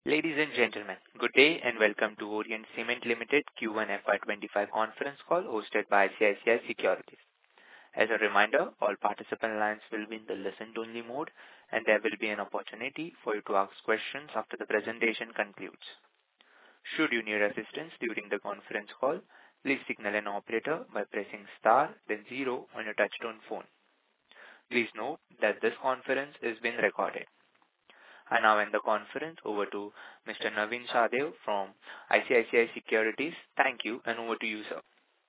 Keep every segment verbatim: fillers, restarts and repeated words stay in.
Ladies and gentlemen, good day and welcome to Orient Cement Limited Q one F Y twenty-five conference call hosted by I C I C I Securities. As a reminder, all participant lines will be in the listen-only mode, and there will be an opportunity for you to ask questions after the presentation concludes. Should you need assistance during the conference call, please signal an operator by pressing star then zero on your touchtone phone. Please note that this conference is being recorded. I now hand the conference over to Mister Navin Sahadeo from I C I C I Securities. Thank you, and over to you, sir.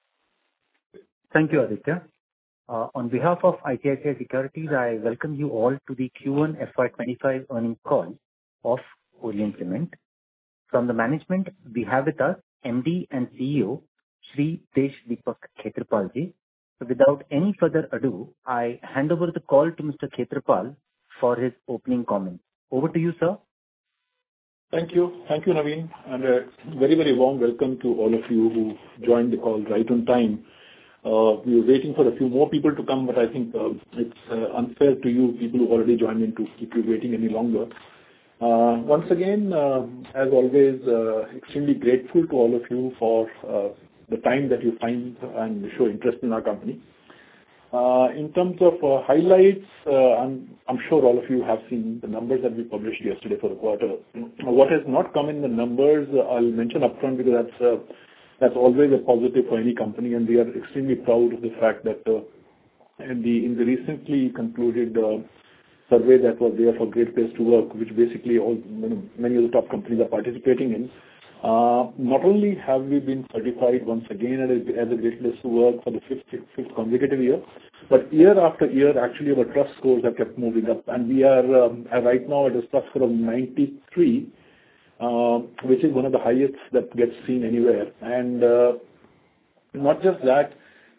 Thank you, Aditya. Uh, on behalf of I C I C I Securities, I welcome you all to the Q one F Y twenty-five earnings call of Orient Cement. From the management, we have with us M D and C E O, Shri Desh Deepak Khetarpal ji. So without any further ado, I hand over the call to Mister Khetarpal for his opening comments. Over to you, sir. Thank you. Thank you, Naveen. And a very, very warm welcome to all of you who joined the call right on time. Uh, we were waiting for a few more people to come, but I think uh, it's uh, unfair to you people who already joined in to keep you waiting any longer. Uh, once again, uh, as always, uh, extremely grateful to all of you for uh, the time that you find and show interest in our company. Uh, in terms of uh, highlights, uh, I'm, I'm sure all of you have seen the numbers that we published yesterday for the quarter. What has not come in the numbers, uh, I'll mention upfront because that's uh, that's always a positive for any company, and we are extremely proud of the fact that uh, in the in the recently concluded uh, survey that was there for Great Place to Work, which basically all you know, many of the top companies are participating in. Uh, not only have we been certified once again as a, as a Great Place to Work for the fifth, fifth consecutive year, but year after year, actually our trust scores have kept moving up, and we are um, right now at a trust score of ninety-three, uh, which is one of the highest that gets seen anywhere. And uh, not just that,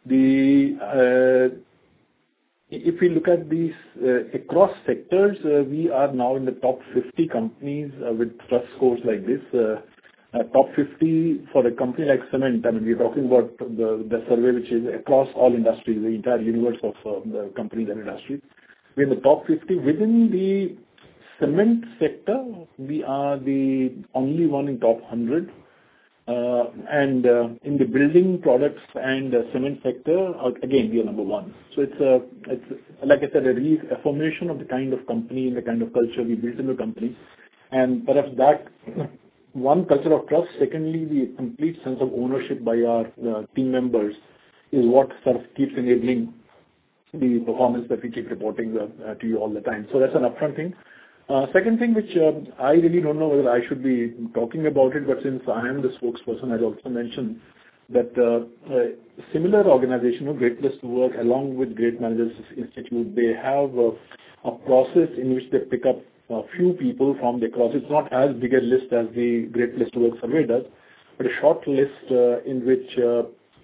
the uh, if we look at these uh, across sectors, uh, we are now in the top fifty companies uh, with trust scores like this. Uh, Uh, top fifty for a company like cement. I mean, we're talking about the, the survey which is across all industries, the entire universe of uh, the companies and industries. We're in the top fifty. Within the cement sector, we are the only one in top one hundred. Uh, and uh, in the building products and uh, cement sector, uh, again, we are number one. So it's, uh, it's like I said, a reaffirmation of the kind of company and the kind of culture we built in the company. And perhaps that... One, culture of trust. Secondly, the complete sense of ownership by our uh, team members is what sort of keeps enabling the performance that we keep reporting uh, uh, to you all the time. So that's an upfront thing. Uh, second thing, which uh, I really don't know whether I should be talking about it, but since I am the spokesperson, I'd also mention that uh, a similar organization, Great Place to Work, along with Great Managers Institute, they have uh, a process in which they pick up a few people from the across. It's not as big a list as the Great Place to Work survey does, but a short list uh, in which uh,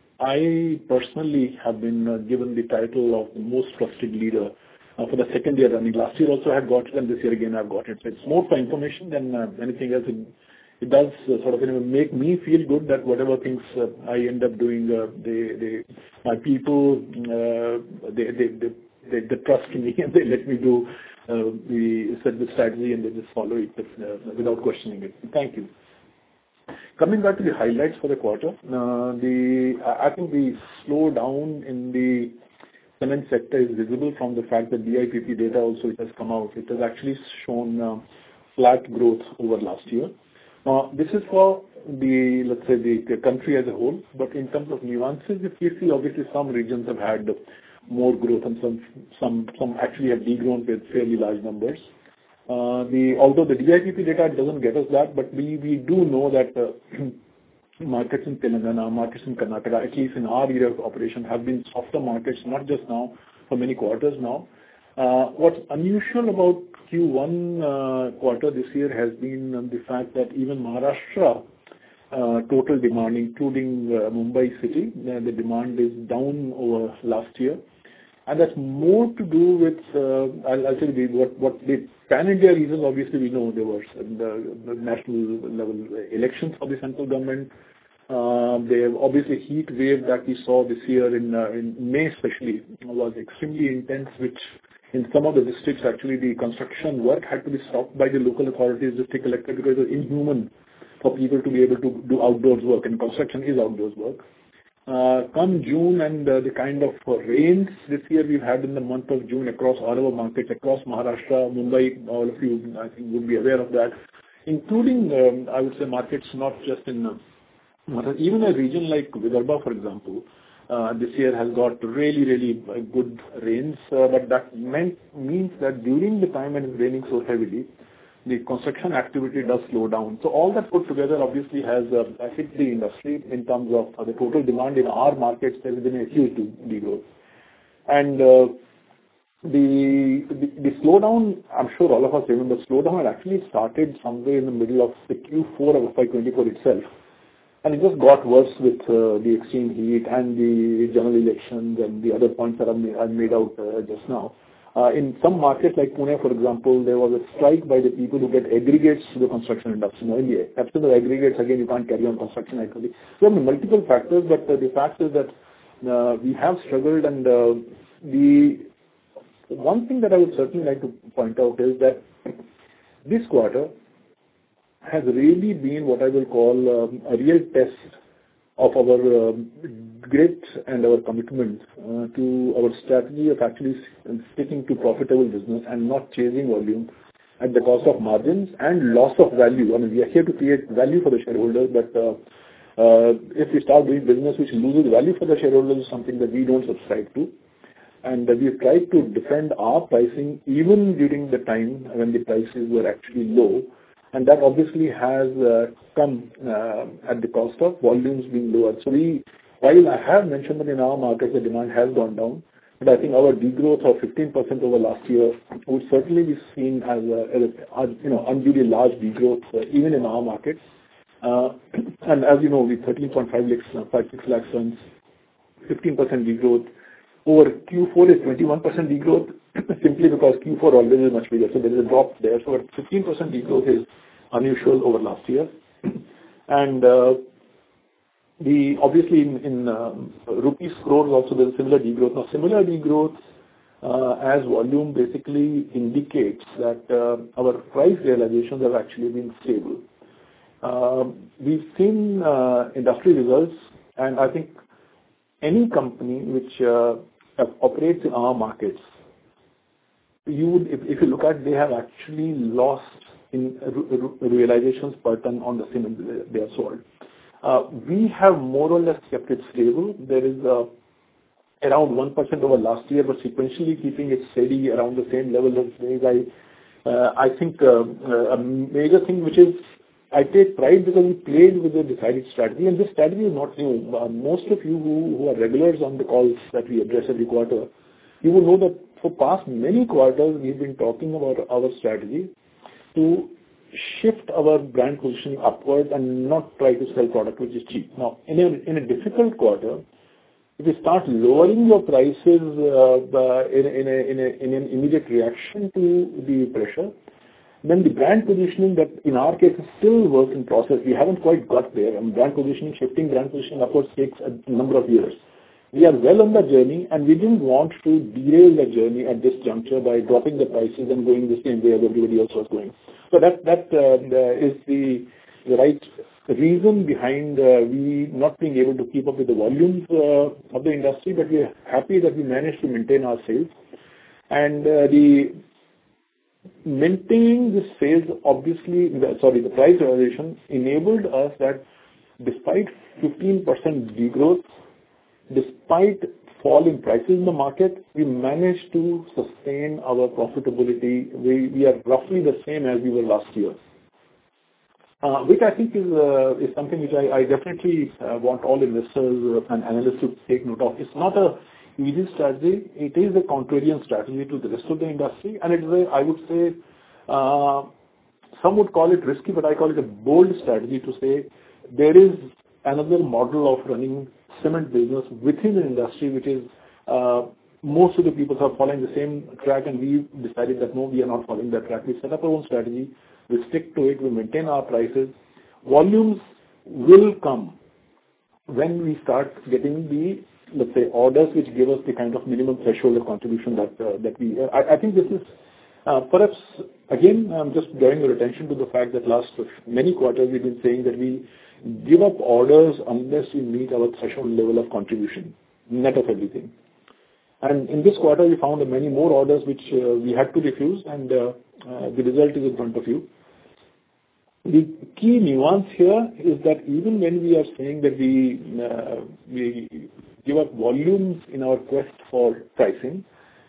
I personally have been uh, given the title of the most trusted leader uh, for the second year running. Last year also I had got it, and this year again I've got it. So it's more for information than uh, anything else. It, it does uh, sort of you know, make me feel good that whatever things uh, I end up doing, uh, they, they, my people, uh, they, they, they, they, they trust me and they let me do. Uh, we set the strategy and they just follow it uh, without questioning it. Thank you. Coming back to the highlights for the quarter, uh, the I think the slowdown in the cement sector is visible from the fact that D I P P data also it has come out. It has actually shown uh, flat growth over last year. Now, this is for the, let's say, the country as a whole, but in terms of nuances, if you see, obviously some regions have had more growth and some some some actually have degrown with fairly large numbers. Uh, the although the D I P P data doesn't get us that, but we we do know that uh, markets in Telangana, markets in Karnataka, at least in our area of operation, have been softer markets, not just now, for many quarters now. Uh, what's unusual about Q one uh, quarter this year has been the fact that even Maharashtra Uh, total demand, including uh, Mumbai city, uh, the demand is down over last year, and that's more to do with. Uh, I'll, I'll tell you what what the pan-India reasons. Obviously, we know there was the, the national level elections for the central government. Uh, the obviously heat wave that we saw this year in uh, in May, especially, was extremely intense, which in some of the districts, actually, the construction work had to be stopped by the local authorities, district collector, because it was inhuman for people to be able to do outdoors work, and construction is outdoors work. Uh, come June and uh, the kind of uh, rains this year we've had in the month of June across all our markets, across Maharashtra, Mumbai, all of you, I think, would be aware of that, including, um, I would say, markets not just in, uh, even a region like Vidarbha, for example, uh, this year has got really, really uh, good rains, uh, but that meant, means that during the time when it's raining so heavily, the construction activity does slow down. So all that put together obviously has uh, hit the industry in terms of uh, the total demand in our markets. There has been a huge degrowth. And uh, the, the the slowdown, I'm sure all of us remember, slowdown had actually started somewhere in the middle of the Q four of F Y twenty-four itself. And it just got worse with uh, the extreme heat and the general elections and the other points that I made out uh, just now. Uh, in some markets like Pune, for example, there was a strike by the people who get aggregates to the construction industry. Now, in the absence of aggregates, again, you can't carry on construction activity. So there are multiple factors, but uh, the fact is that uh, we have struggled, and uh, the one thing that I would certainly like to point out is that this quarter has really been what I will call um, a real test of our um, grit and our commitment uh, to our strategy of actually sticking to profitable business and not chasing volume at the cost of margins and loss of value. I mean, we are here to create value for the shareholders, but uh, uh, if we start doing business which loses value for the shareholders, is something that we don't subscribe to. And uh, we've tried to defend our pricing even during the time when the prices were actually low. And that obviously has uh, come uh, at the cost of volumes being lower. So we, while I have mentioned that in our markets the demand has gone down, but I think our degrowth of fifteen percent over last year would certainly be seen as a, as a you know, unduly large degrowth uh, even in our markets. Uh, and as you know, we thirteen point five six lakh tons, fifteen percent degrowth. Over Q four is twenty-one percent degrowth, simply because Q four always is much bigger. So there is a drop there. So fifteen percent degrowth is unusual over last year. And uh, the obviously in, in um, rupees crores also there's a similar degrowth. Now similar degrowth uh, as volume basically indicates that uh, our price realizations have actually been stable. Uh, we've seen uh, industry results, and I think any company which uh, operates in our markets, you would, if, if you look at, they have actually lost in re- realizations per ton on the cement they have sold. Uh, we have more or less kept it stable. There is uh, around one percent over last year, but sequentially keeping it steady around the same level as I, uh, I think uh, a major thing which is I take pride because we played with a decided strategy, and this strategy is not new. Uh, most of you who, who are regulars on the calls that we address every quarter, you will know that for past many quarters we've been talking about our strategy to shift our brand positioning upwards and not try to sell product which is cheap. Now, in a, in a difficult quarter, if you start lowering your prices uh, in, in, a, in, a, in an immediate reaction to the pressure, then the brand positioning that in our case is still work in process. We haven't quite got there. And brand positioning, shifting brand positioning upwards takes a number of years. We are well on the journey, and we didn't want to derail the journey at this juncture by dropping the prices and going the same way as everybody else was going. So that that uh, is the, the right reason behind uh, we not being able to keep up with the volumes uh, of the industry, but we are happy that we managed to maintain our sales. And uh, the maintaining the sales, obviously, sorry, the price realization enabled us that despite fifteen percent degrowth, despite fall in prices in the market, we managed to sustain our profitability. We, we are roughly the same as we were last year, uh, which I think is uh, is something which I, I definitely uh, want all investors and analysts to take note of. It's not a easy strategy. It is a contrarian strategy to the rest of the industry, and it is a, I would say, uh, some would call it risky, but I call it a bold strategy to say there is another model of running cement business within the industry, which is uh, most of the people are following the same track, and we decided that no, we are not following that track. We set up our own strategy. We stick to it. We maintain our prices. Volumes will come when we start getting the let's say, orders which give us the kind of minimum threshold of contribution that uh, that we. Uh, I, I think this is uh, perhaps again. I'm just drawing your attention to the fact that last many quarters we've been saying that we give up orders unless we meet our threshold level of contribution, net of everything. And in this quarter, we found many more orders which uh, we had to refuse, and uh, uh, the result is in front of you. The key nuance here is that even when we are saying that we uh, we give up volumes in our quest for pricing,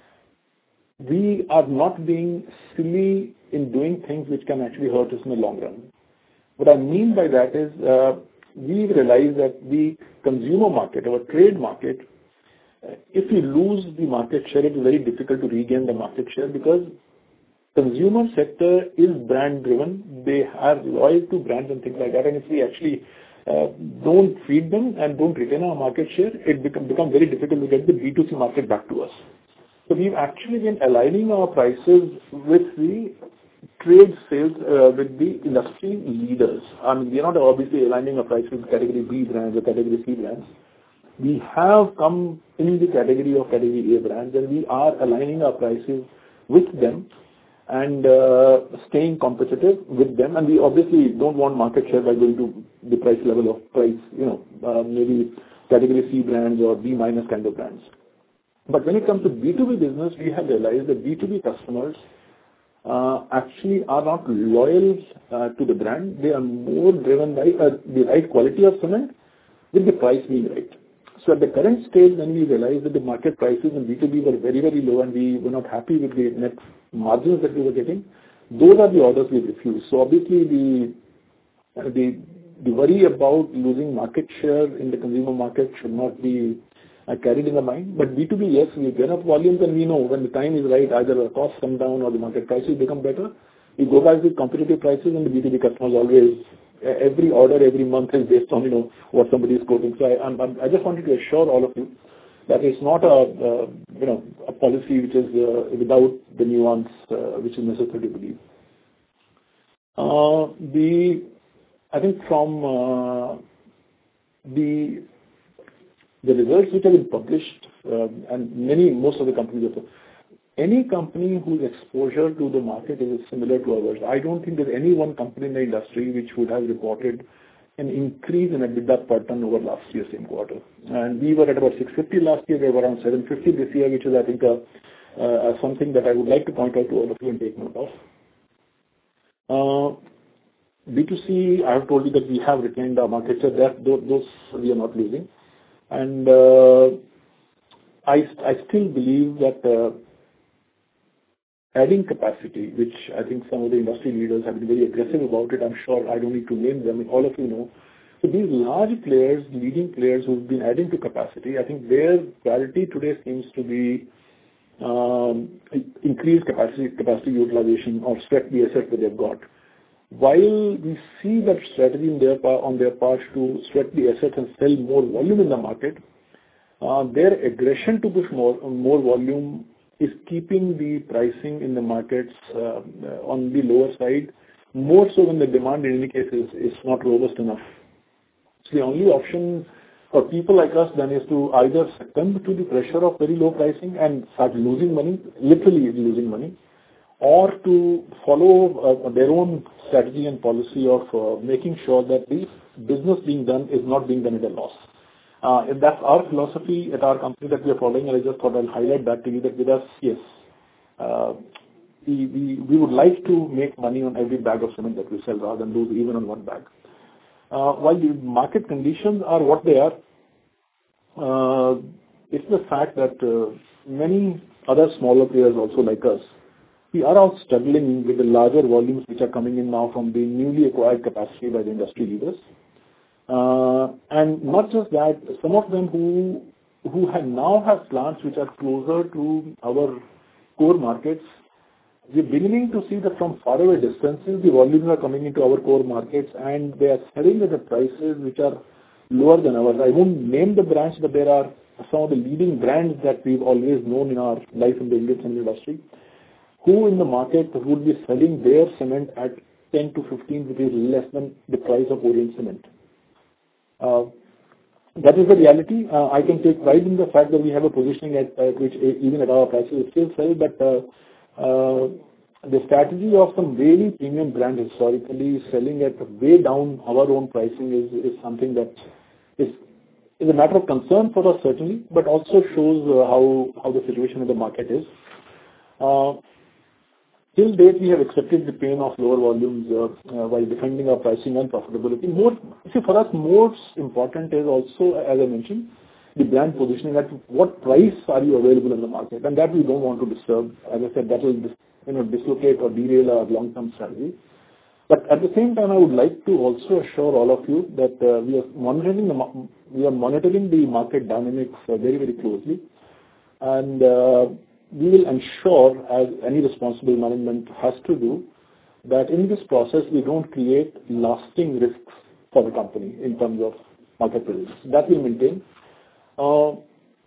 we are not being silly in doing things which can actually hurt us in the long run. What I mean by that is uh, we realize that the consumer market, our trade market, if we lose the market share, it is very difficult to regain the market share because consumer sector is brand driven. They are loyal to brands and things like that. And if we actually uh, don't feed them and don't retain our market share, it become become very difficult to get the B two C market back to us. So we've actually been aligning our prices with the trade sales uh, with the industry leaders. I mean, we're not obviously aligning our prices with category B brands or category C brands. We have come in the category of category A brands, and we are aligning our prices with them and uh, staying competitive with them. And we obviously don't want market share by going to the price level of price, you know, uh, maybe category C brands or B minus kind of brands. But when it comes to B two B business, we have realized that B two B customers uh, actually are not loyal uh, to the brand. They are more driven by uh, the right quality of cement with the price being right. So at the current stage, when we realized that the market prices in B two B were very, very low and we were not happy with the net margins that we were getting, those are the orders we refused. So obviously the, the, the worry about losing market share in the consumer market should not be uh, carried in the mind. But B two B, yes, we get up volumes and we know when the time is right, either the costs come down or the market prices become better. We go back with competitive prices and the B two B customers always every order every month is based on, you know, what somebody is quoting. So I, I'm, I'm, I just wanted to assure all of you that it's not a, uh, you know, a policy which is uh, without the nuance uh, which is necessary to believe. Uh, the, I think from uh, the the results which have been published, uh, and many, most of the companies have, any company whose exposure to the market is similar to ours, I don't think there's any one company in the industry which would have reported an increase in EBITDA per ton over last year's same quarter. And we were at about six fifty last year, we were around seven fifty this year, which is, I think, uh, uh, something that I would like to point out to all of you and take note of. Uh, B two C, I have told you that we have retained our market share. That, those, those we are not losing. And uh, I, I still believe that uh, adding capacity, which I think some of the industry leaders have been very aggressive about it. I'm sure I don't need to name them. All of you know. So these large players, leading players who've been adding to capacity, I think their priority today seems to be um, increased capacity, capacity utilization or sweat the asset that they've got. While we see that strategy in their, on their part to sweat the assets and sell more volume in the market, uh, their aggression to push more, more volume is keeping the pricing in the markets uh, on the lower side, more so when the demand in any case is, is not robust enough. So the only option for people like us then is to either succumb to the pressure of very low pricing and start losing money, literally losing money, or to follow uh, their own strategy and policy of uh, making sure that the business being done is not being done at a loss. Uh, that's our philosophy at our company that we are following, and I just thought I'll highlight that to you, that with us, yes, uh, we, we, we would like to make money on every bag of cement that we sell rather than lose even on one bag. Uh, while the market conditions are what they are, uh, it's the fact that uh, many other smaller players also like us, we are all struggling with the larger volumes which are coming in now from the newly acquired capacity by the industry leaders. Uh, and not just that, some of them who who have now have plants which are closer to our core markets, we're beginning to see that from faraway distances, the volumes are coming into our core markets and they are selling at the prices which are lower than ours. I won't name the brands, but there are some of the leading brands that we've always known in our life in the Indian cement industry, who in the market would be selling their cement at ten to fifteen rupees less than the price of Orient cement. Uh, that is the reality. Uh, I can take pride in the fact that we have a positioning at uh, which uh, even at our prices still sell, but uh, uh, the strategy of some really premium brand historically selling at way down our own pricing is, is something that is is a matter of concern for us certainly, but also shows uh, how how the situation in the market is. Uh, Till date, we have accepted the pain of lower volumes uh, uh, while defending our pricing and profitability. More, see, for us, most important is also, as I mentioned, the brand positioning. At what price are you available in the market, and that we don't want to disturb. As I said, that will dis, you know dislocate or derail our long-term strategy. But at the same time, I would like to also assure all of you that uh, we are monitoring the we are monitoring the market dynamics uh, very very closely, and uh, we will ensure, as any responsible management has to do, that in this process we don't create lasting risks for the company in terms of market presence. That we maintain. Uh,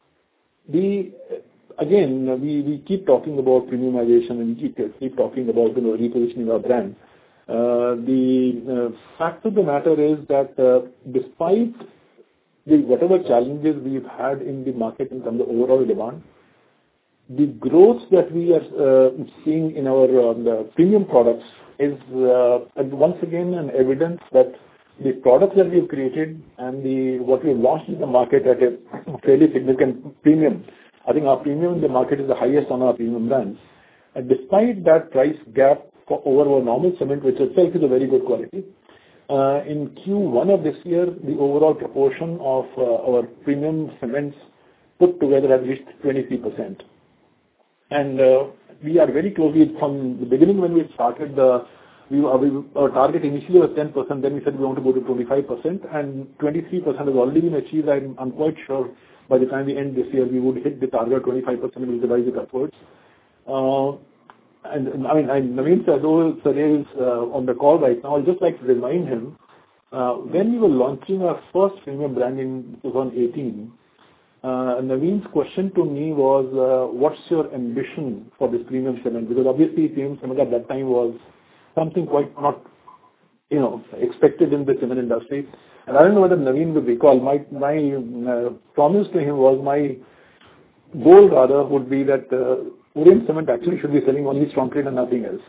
the again, we, we keep talking about premiumization and we keep, keep talking about you know repositioning our brand. Uh, the uh, fact of the matter is that uh, despite the whatever challenges we've had in the market in terms of overall demand, the growth that we are uh, seeing in our uh, the premium products is uh, once again an evidence that the products that we've created and the what we've launched in the market at a fairly significant premium. I think our premium in the market is the highest on our premium brands. And despite that price gap for over our normal cement, which itself is a very good quality, uh, in Q one of this year, the overall proportion of uh, our premium cements put together has reached twenty-three percent. And uh, we are very closely from the beginning when we started the, we, uh, we, our target initially was ten percent, then we said we want to go to twenty-five percent, and twenty-three percent has already been achieved. I'm, I'm quite sure by the time we end this year, we would hit the target twenty-five percent and we'll revise it upwards. Uh, and, and I mean, I, Naveen Sahadol Sir is uh, on the call right now. I'd just like to remind him, uh, when we were launching our first premium brand in twenty eighteen, Uh, Naveen's question to me was, uh, what's your ambition for this premium cement? Because obviously premium cement at that time was something quite not, you know, expected in the cement industry. And I don't know whether Naveen would recall, my, my uh, promise to him was, my goal rather would be that uh, Orient Cement actually should be selling only Strongcrete and nothing else.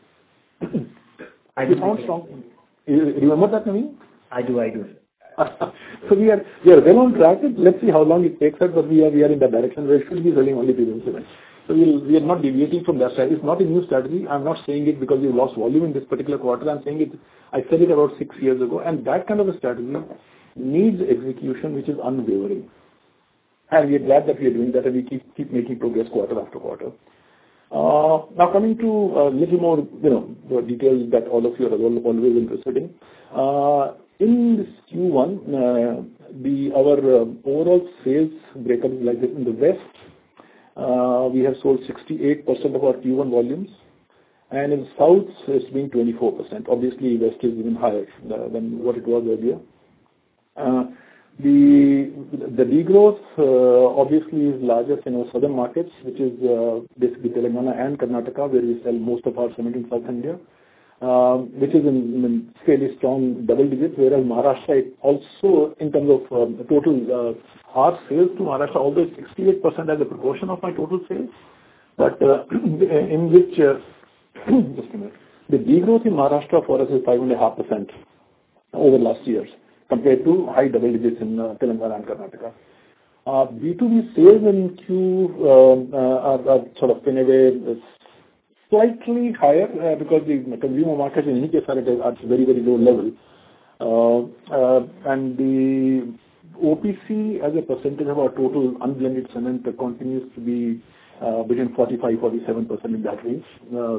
I do. Sound strong. You remember that, Naveen? I do, I do. So we are we are well on track. Let's see how long it takes us, but we are we are in that direction where we should be selling only premium cement. So we'll, we are not deviating from that strategy. It's not a new strategy. I'm not saying it because we lost volume in this particular quarter. I'm saying it. I said it about six years ago, and that kind of a strategy needs execution, which is unwavering. And we are glad that we are doing that, and we keep keep making progress quarter after quarter. Uh, now coming to a little more, you know, the details that all of you are always interested in. Uh, In this Q one, uh, the our uh, overall sales breakup is like this. In the West, uh, we have sold sixty-eight percent of our Q one volumes, and in South, it's been twenty-four percent. Obviously, West is even higher uh, than what it was earlier. Uh, the the degrowth uh, obviously is largest in our southern markets, which is uh, basically Telangana and Karnataka, where we sell most of our cement in South India. Uh, which is in, in fairly strong double digits, whereas Maharashtra also, in terms of um, total, uh, our sales to Maharashtra, although it's sixty-eight percent as a proportion of my total sales, but uh, in which, uh, just a minute, the degrowth in Maharashtra for us is five point five percent over last years, compared to high double digits in uh, Telangana and Karnataka. Uh, B two B sales in Q um, uh, are, are sort of in a way slightly higher uh, because the consumer markets in any case are at a very, very low level. Uh, uh, and the O P C as a percentage of our total unblended cement uh, continues to be uh, between forty-five to forty-seven percent in that range. Uh,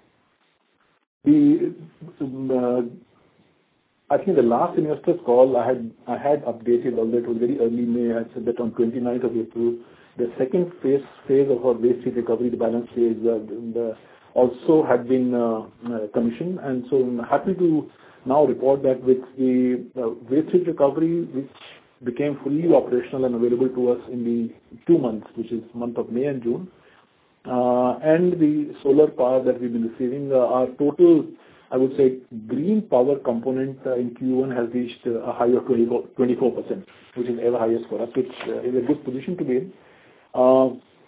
the uh, I think the last investors call I had I had updated, although it was very early May. I said that on twenty-ninth of April, the second phase phase of our waste heat recovery, the balance phase, uh, the, also had been uh, uh, commissioned, and so I'm happy to now report that with the uh, waste heat recovery, which became fully operational and available to us in the two months, which is month of May and June, uh, and the solar power that we've been receiving, uh, our total I would say green power component uh, in Q one has reached uh, a high of twenty-four percent, which is ever highest for us, which uh, is a good position to be in. Uh,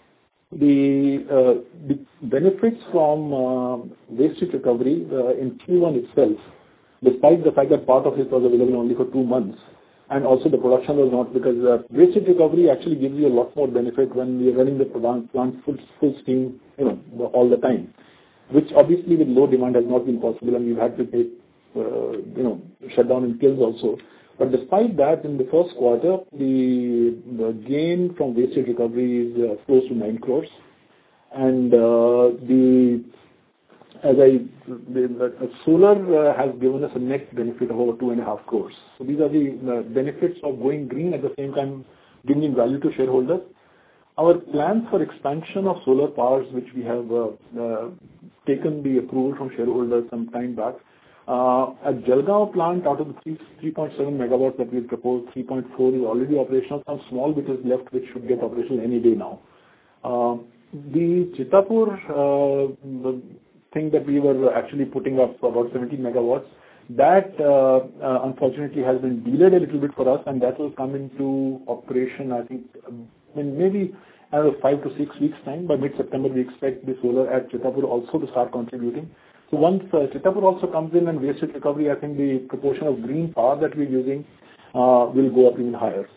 the, uh, the benefits from uh, waste heat recovery uh, in Q one itself, despite the fact that part of it was available only for two months, and also the production was not, because uh, waste heat recovery actually gives you a lot more benefit when we are running the plant, plant full, full steam, you know, all the time, which obviously with low demand has not been possible, and we've had to take, uh, you know, shut down in kilns also. But despite that, in the first quarter, the, the gain from waste heat recovery is uh, close to nine crores, and uh, the as I, the, the solar uh, has given us a net benefit of over two and a half crores. So these are the uh, benefits of going green, at the same time giving value to shareholders. Our plans for expansion of solar powers, which we have uh, uh, taken the approval from shareholders some time back. Uh, at Jalgaon plant, out of the three point seven megawatts that we proposed, three point four is already operational. Some small bit is left, which should get operational any day now. Uh, the Chitapur uh, the thing that we were actually putting up about seventeen megawatts, that uh, uh, unfortunately has been delayed a little bit for us, and that will come into operation, I think, um, in maybe another five to six weeks time. By mid-September, we expect the solar at Chitapur also to start contributing. So once uh, Chitapur also comes in and waste heat recovery, I think the proportion of green power that we're using uh, will go up even higher.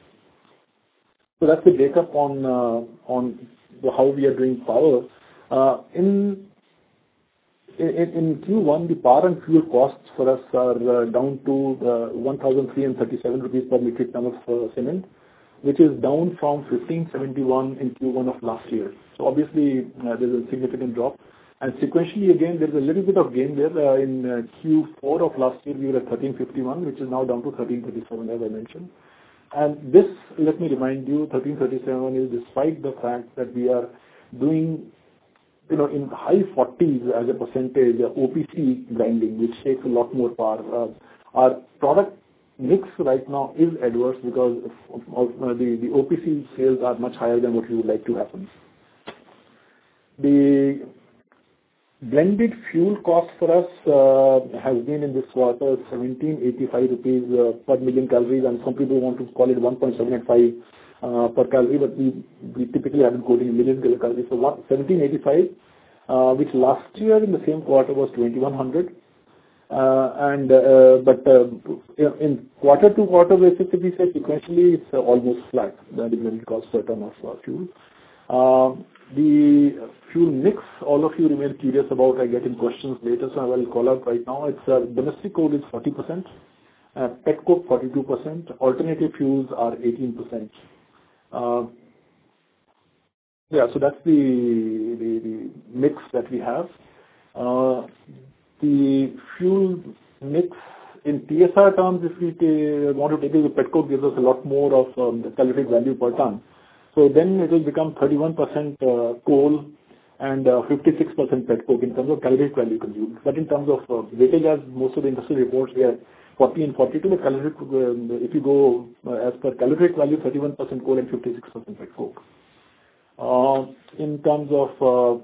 So that's the breakup on uh, on the, how we are doing power. Uh, in In, in Q one, the power and fuel costs for us are uh, down to uh, one thousand three hundred thirty-seven rupees per metric ton of uh, cement, which is down from fifteen seventy-one in Q one of last year. So obviously, uh, there's a significant drop. And sequentially, again, there's a little bit of gain there. Uh, in uh, Q four of last year, we were at thirteen fifty-one, which is now down to thirteen thirty-seven, as I mentioned. And this, let me remind you, thirteen thirty-seven is despite the fact that we are doing, you know, in high forties as a percentage, uh, O P C grinding, which takes a lot more power. Uh, our product mix right now is adverse because of, of, uh, the, the O P C sales are much higher than what we would like to happen. The blended fuel cost for us uh, has been in this quarter seventeen eighty-five rupees uh, per million calories, and some people want to call it one point seven eight five uh, per calorie, but we, we typically have been quoting million calories. So what, seventeen eighty-five, uh, which last year in the same quarter was twenty-one hundred. Uh, and uh, but uh, in quarter to quarter basis, if we say sequentially, it's uh, almost flat, the blended cost per ton of uh, fuel. Uh, the fuel mix, all of you remain curious about. I get in questions later, so I will call out right now. It's uh, domestic coal is forty percent, uh, petcoke forty-two percent, alternative fuels are eighteen percent. Uh, yeah, so that's the, the, the mix that we have. Uh, the fuel mix in T S R terms, if we t- want to take it, the petcoke gives us a lot more of um, the calorific value per ton. So then it will become thirty-one percent uh, coal and uh, fifty-six percent petcoke in terms of calorific value consumed. But in terms of uh, weightage, as most of the industrial reports, we are forty and forty-two. But calorific, uh, if you go uh, as per calorific value, thirty-one percent coal and fifty-six percent petcoke. Uh, in terms of uh,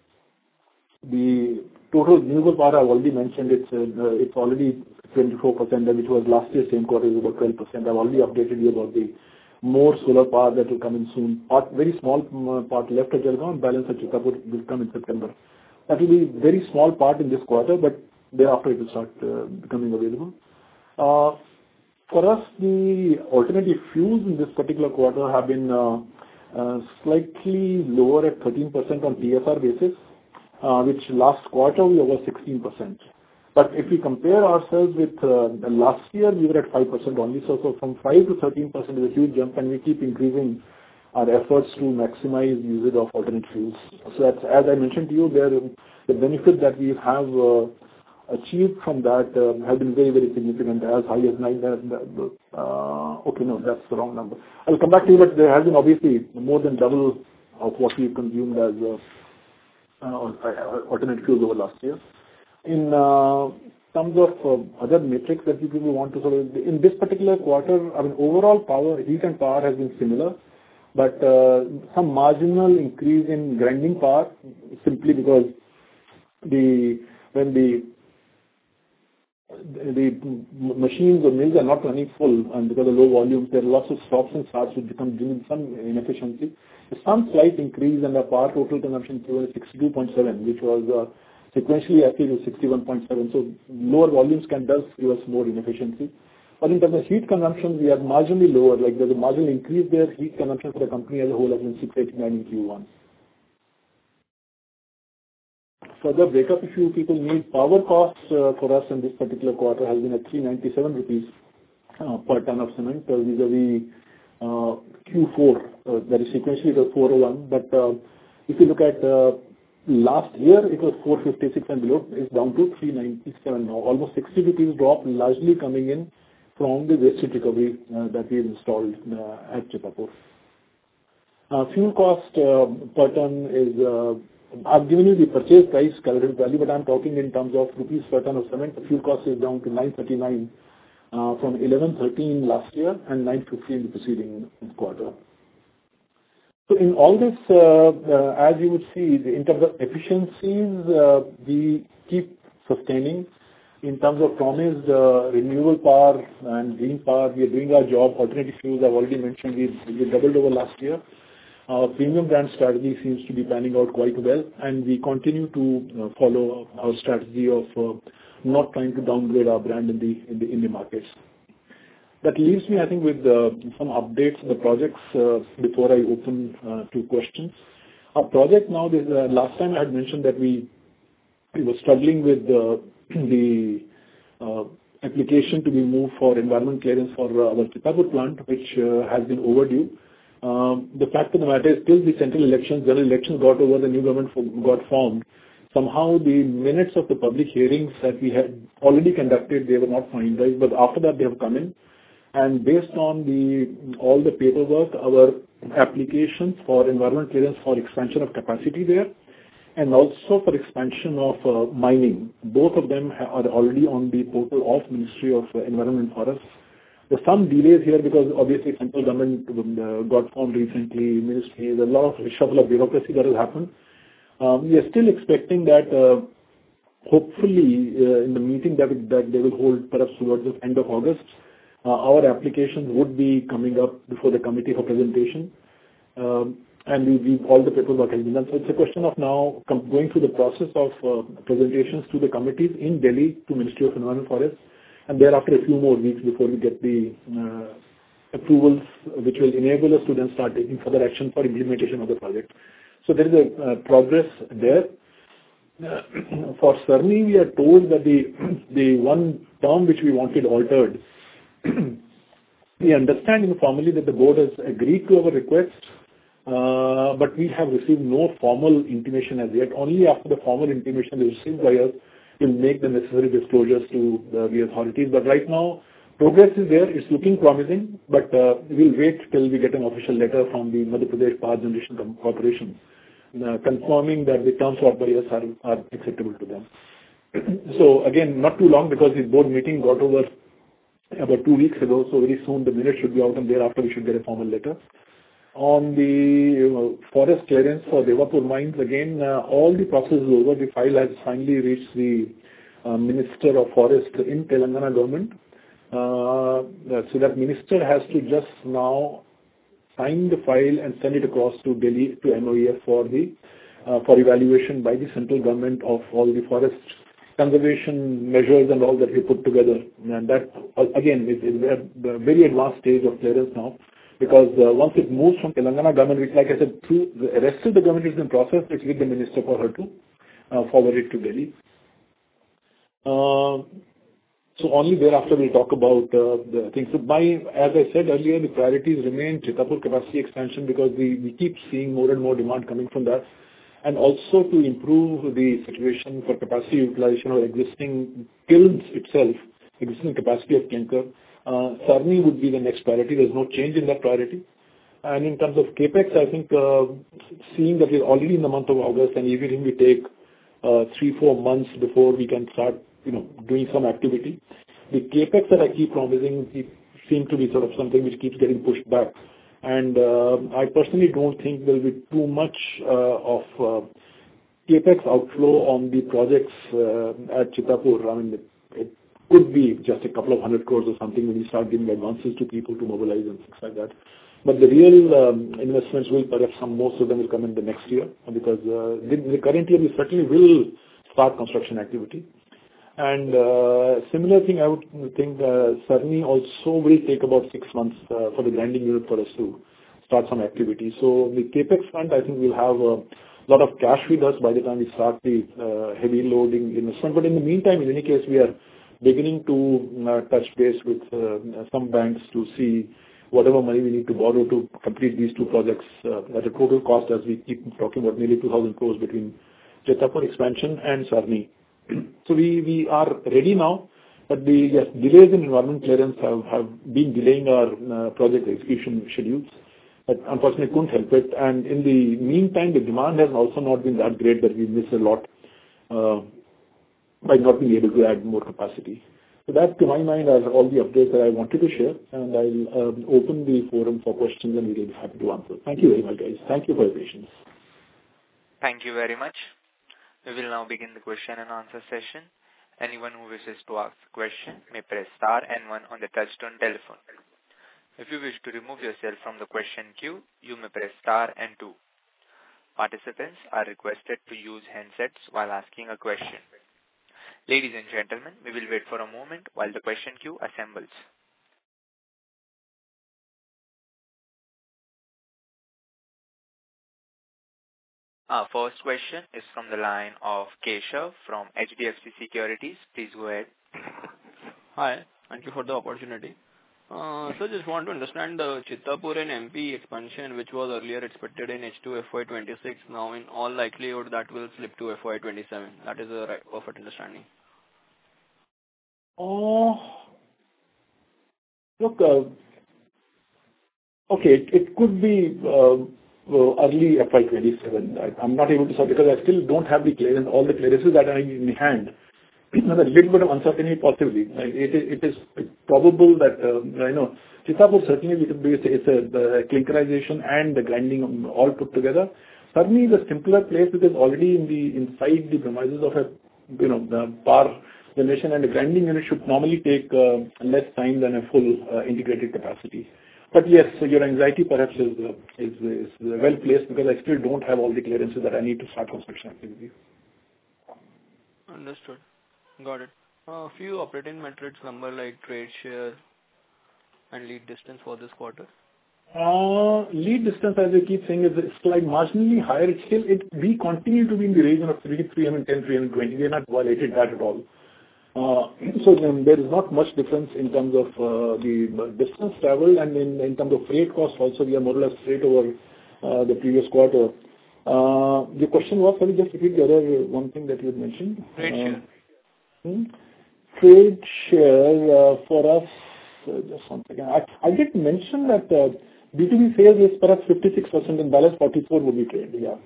the total renewable power, I've already mentioned it's uh, it's already twenty-four percent, which was last year same quarter is about twelve percent. I've already updated you about the more solar power that will come in soon. Part, very small part left at Jalgaon, balance at Chitapur will come in September. That will be very small part in this quarter, but thereafter it will start uh, becoming available. Uh, for us, the alternative fuels in this particular quarter have been uh, uh, slightly lower at thirteen percent on T S R basis, uh, which last quarter we were sixteen percent. But if we compare ourselves with uh, last year, we were at five percent only. So, so from five to thirteen percent is a huge jump, and we keep increasing our efforts to maximize usage of alternate fuels. So that's, as I mentioned to you, there, the benefit that we have uh, achieved from that uh, have been very, very significant, as high as nine. Uh, okay, no, that's the wrong number. I'll come back to you, but there has been obviously more than double of what we've consumed as uh, uh, alternate fuels over last year. In uh, terms of uh, other metrics that you people want to sort of, in this particular quarter, I mean, overall power, heat and power has been similar, but uh, some marginal increase in grinding power, simply because the when the the machines or mills are not running full, and because of low volumes, there are lots of stops and starts which become bringing some inefficiency. Some slight increase, and our power total consumption is sixty-two point seven, which was uh, sequentially actually was sixty-one point seven. So lower volumes can does give us more inefficiency. But in terms of heat consumption, we are marginally lower. Like there's a marginal increase there. Heat consumption for the company as a whole has been six eighty-nine in Q one. Further breakup, if you people need, power costs uh, for us in this particular quarter has been at three ninety-seven rupees uh, per ton of cement uh, vis-a-vis uh, Q four. Uh, that is sequentially it was four oh one. But uh, if you look at uh, last year, it was four fifty-six and below. It's down to three ninety-seven now. Almost sixty rupees drop, largely coming in from the waste heat recovery uh, that we installed uh, at Chitapur. Uh, fuel cost uh, per ton is. Uh, I've given you the purchase price calculated value, but I'm talking in terms of rupees per ton of cement. The fuel cost is down to nine thirty-nine uh, from eleven thirteen last year and nine fifty in the preceding quarter. So in all this, uh, uh, as you would see, the, in terms of efficiencies, uh, we keep sustaining. In terms of promised uh, renewable power and green power, we are doing our job. Alternative fuels, I've already mentioned, we, we doubled over last year. Our premium brand strategy seems to be panning out quite well, and we continue to uh, follow our strategy of uh, not trying to downgrade our brand in the in the, in the markets. That leaves me, I think, with uh, some updates on the projects uh, before I open uh, to questions. Our project now, this, uh, last time I had mentioned that we we were struggling with uh, the uh, application to be moved for environment clearance for uh, our Chitapur plant, which uh, has been overdue. Um, the fact of the matter is, till the central elections, general elections got over, the new government got formed. Somehow the minutes of the public hearings that we had already conducted, they were not finalized, but after that they have come in. And based on the all the paperwork, our applications for environment clearance for expansion of capacity there, and also for expansion of uh, mining, both of them are already on the portal of Ministry of Environment and Forests. There's some delays here because obviously central government uh, got formed recently, ministry, there's a lot of shuffle of bureaucracy that has happened. Um, we are still expecting that uh, hopefully uh, in the meeting that, it, that they will hold perhaps towards the end of August, uh, our applications would be coming up before the committee for presentation. Um, and we, we, all the paperwork has been done. So it's a question of now com- going through the process of uh, presentations to the committees in Delhi to Ministry of Environment and Forests. And thereafter a few more weeks before we get the uh, approvals which will enable us to then start taking further action for implementation of the project. So there is a uh, progress there. Uh, for Sarni, we are told that the the one term which we wanted altered, we understand informally that the board has agreed to our request, uh, but we have received no formal intimation as yet. Only after the formal intimation is received by us, will make the necessary disclosures to uh, the authorities. But right now, progress is there. It's looking promising, but uh, we'll wait till we get an official letter from the Madhya Pradesh Power Generation Corporation uh, confirming that the terms sought by us are, are acceptable to them. So again, not too long because the board meeting got over about two weeks ago. So very soon the minutes should be out, and thereafter we should get a formal letter. On the uh, forest clearance for Devapur mines, again, uh, all the process is over. The file has finally reached the uh, Minister of Forest in Telangana government. Uh, so that minister has to just now sign the file and send it across to Delhi to M O E F for the uh, for evaluation by the central government of all the forest conservation measures and all that we put together. And that again is, is a very advanced stage of clearance now. Because uh, once it moves from Telangana government, which like I said, through the rest of the government is in process, it's with the minister for her to uh, forward it to Delhi. Uh, so only thereafter we'll talk about uh, the things. So by, as I said earlier, the priorities remain Chitapur capacity expansion because we, we keep seeing more and more demand coming from that. And also to improve the situation for capacity utilization of existing kilns itself, existing capacity of clinker. Uh, Sarni would be the next priority. There's no change in that priority. And in terms of capex, I think uh, seeing that we're already in the month of August and even if we take uh, three, four months before we can start, you know, doing some activity, the capex that I keep promising seem to be sort of something which keeps getting pushed back. And uh, I personally don't think there'll be too much uh, of uh, capex outflow on the projects uh, at Chitapur. I mean, it, could be just a couple of hundred crores or something when you start giving advances to people to mobilize and things like that. But the real um, investments will perhaps some, most of them will come in the next year because uh, the, the current year we certainly will start construction activity. And uh, similar thing, I would think uh, Sarni also will take about six months uh, for the grinding unit for us to start some activity. So the capex fund, I think we'll have a lot of cash with us by the time we start the uh, heavy loading investment. But in the meantime, in any case, we are beginning to uh, touch base with uh, some banks to see whatever money we need to borrow to complete these two projects uh, at a total cost, as we keep talking about, nearly two thousand crores between Jetapur expansion and Sarni. So we, we are ready now, but the yes, delays in environment clearance have, have been delaying our uh, project execution schedules. But unfortunately, couldn't help it. And in the meantime, the demand has also not been that great that we miss a lot uh, by not being able to add more capacity. So that, to my mind, are all the updates that I wanted to share. And I'll um, open the forum for questions and we'll be happy to answer. Thank you very much, guys. Thank you for your patience. Thank you very much. We will now begin the question and answer session. Anyone who wishes to ask a question may press star and one on the touchtone telephone. If you wish to remove yourself from the question queue, you may press star and two. Participants are requested to use handsets while asking a question. Ladies and gentlemen, we will wait for a moment while the question queue assembles. Our first question is from the line of Keshav from H D F C Securities. Please go ahead. Hi, thank you for the opportunity. Uh, so just want to understand the Chittapur and M P expansion, which was earlier expected in H two F Y twenty-six. Now, in all likelihood, that will slip to F Y twenty-seven. That is a right, perfect understanding. Oh, look, uh, okay, it, it could be uh, uh, early F Y twenty-seven. I, I'm not able to say because I still don't have the clearance, all the clearances that are in hand. There's a little bit of uncertainty possibly. It is, it is probable that, uh, I know, Chittapur certainly it be, it's a the clinkerization and the grinding all put together. Certainly the simpler place because already in the inside the premises of a, you know, the power generation and the grinding unit should normally take uh, less time than a full uh, integrated capacity. But yes, so your anxiety perhaps is, uh, is, is well placed because I still don't have all the clearances that I need to start construction activity. Understood. Got it. A uh, few operating metrics number like trade share and lead distance for this quarter. Uh, lead distance, as I keep saying, is like marginally higher. It's still, it, we continue to be in the region of three, three ten, three twenty. We are not violated that at all. Uh, so um, there is not much difference in terms of uh, the distance traveled, and in, in terms of freight cost also, we are more or less straight over uh, the previous quarter. Uh, the question was, can you just repeat the other one thing that you had mentioned? Trade uh, share. Hmm? Trade share uh, for us, uh, just one second. I, I did mention that uh, B two B sales is perhaps fifty-six percent and balance forty-four would be trade, yeah.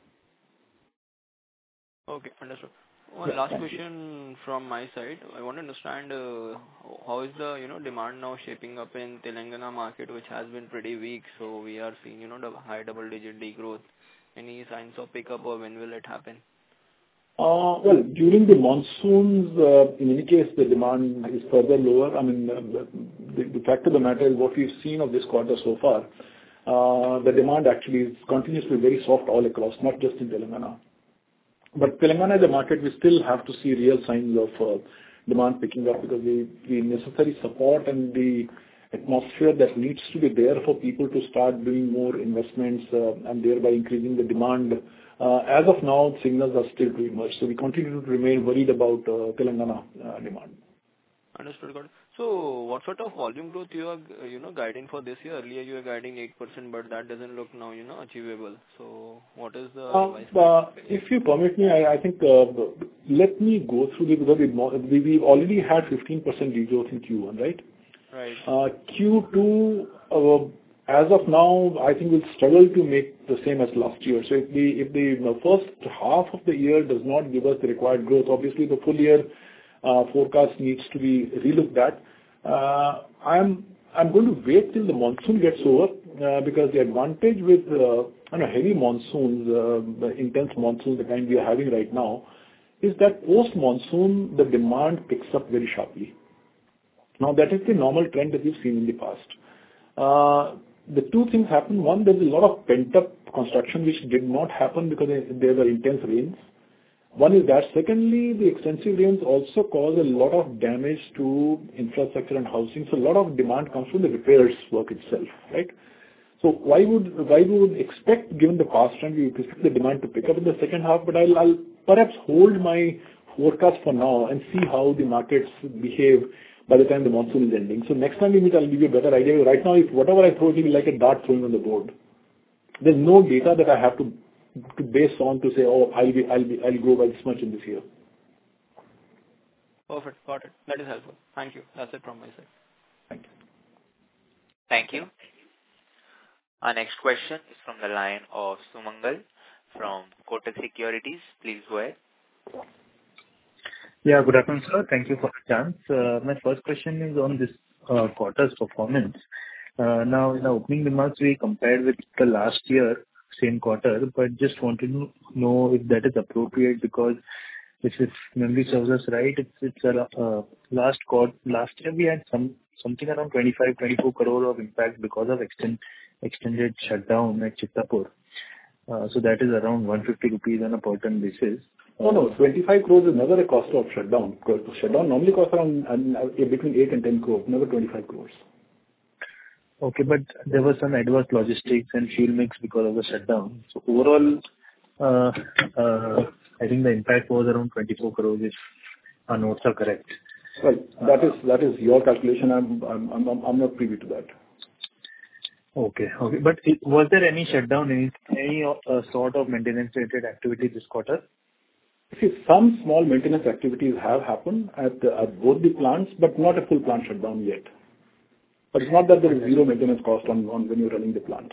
Okay, understood. One yeah, last question you. from my side. I want to understand uh, how is the you know demand now shaping up in Telangana market, which has been pretty weak. So we are seeing you know the high double-digit degrowth. Any signs of pickup, or when will it happen? Uh, well, during the monsoons, uh, in any case, the demand is further lower. I mean, uh, the, the fact of the matter is what we've seen of this quarter so far. Uh, the demand actually is, continues to be very soft all across, not just in Telangana. But Telangana as a market, we still have to see real signs of uh, demand picking up because the, the necessary support and the atmosphere that needs to be there for people to start doing more investments uh, and thereby increasing the demand. Uh, as of now, signals are still to emerge. So we continue to remain worried about uh, Telangana uh, demand. Understood. Got it. So what sort of volume growth you are, you know, guiding for this year? Earlier you were guiding eight percent, but that doesn't look now, you know, achievable. So what is the... Uh, uh, if you permit me, I, I think uh, let me go through the, because we, we've already had fifteen percent degrowth in Q one, right? Right. Uh, Q two, uh, as of now, I think we'll struggle to make the same as last year. So if the if the first half of the year does not give us the required growth, obviously the full year uh, forecast needs to be relooked at. Uh, I'm I'm going to wait till the monsoon gets over uh, because the advantage with uh, you know, heavy monsoons, uh, the intense monsoons, the kind we are having right now, is that post-monsoon, the demand picks up very sharply. Now, that is the normal trend that we've seen in the past. Uh, the two things happen. One, there's a lot of pent-up construction which did not happen because there were intense rains. One is that. Secondly, the extensive rains also cause a lot of damage to infrastructure and housing. So a lot of demand comes from the repairs work itself, right? So why would why we would expect, given the past trend, we expect the demand to pick up in the second half? But I'll, I'll perhaps hold my forecast for now and see how the markets behave by the time the monsoon is ending. So next time we meet, I'll give you a better idea. Right now, if whatever I throw, it will be like a dart throwing on the board. There's no data that I have to to base on to say, oh, I'll be I'll be I'll grow by this much in this year. Perfect. Got it. That is helpful. Thank you. That's it from my side. Thank you. Thank you. Our next question is from the line of Sumangal from Kotak Securities. Please go ahead. Yeah, good afternoon, sir. Thank you for the chance. Uh, my first question is on this uh, quarter's performance. Uh, now, in the opening remarks, we compared with the last year, same quarter, but just wanted to know if that is appropriate, because if if memory serves us right, it's it's a uh, last quarter, last year we had some something around twenty-five, twenty-four crore of impact because of extend, extended shutdown at Chittapur. Uh, so that is around one hundred fifty rupees on a per ton basis. Oh no, twenty-five crores is never a cost of shutdown. Because shutdown normally costs around uh, between eight and ten crores, never twenty-five crores. Okay, but there was some adverse logistics and fuel mix because of the shutdown. So overall, uh, uh, I think the impact was around twenty-four crores, if our notes are correct. Well, that is that is your calculation. I'm I'm I'm, I'm not privy to that. Okay, okay. But it, was there any shutdown, any any uh, sort of maintenance-related activity this quarter? See, some small maintenance activities have happened at, the, at both the plants, but not a full plant shutdown yet. But it's not that there is zero maintenance cost on, on when you're running the plants.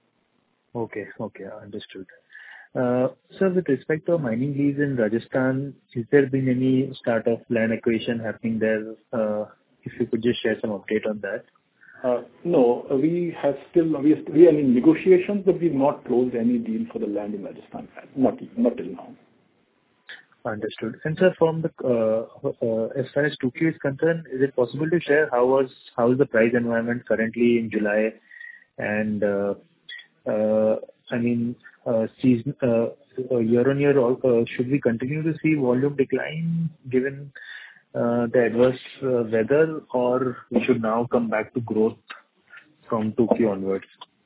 Okay, okay, understood. Uh, Sir, with respect to mining lease in Rajasthan, has there been any start of land acquisition happening there? Uh, If you could just share some update on that. Uh, no, uh, we have still, we are, we are in negotiations, but we've not closed any deal for the land in Rajasthan. Not, not till now. Understood. And sir, from the, uh, uh, as far as two Q is concerned, is it possible to share how was, how is the price environment currently in July? And, uh, uh, I mean, uh, season, uh, uh, year-on-year, uh, should we continue to see volume decline given, uh, the adverse uh, weather, or we should now come back to growth from two Q onwards?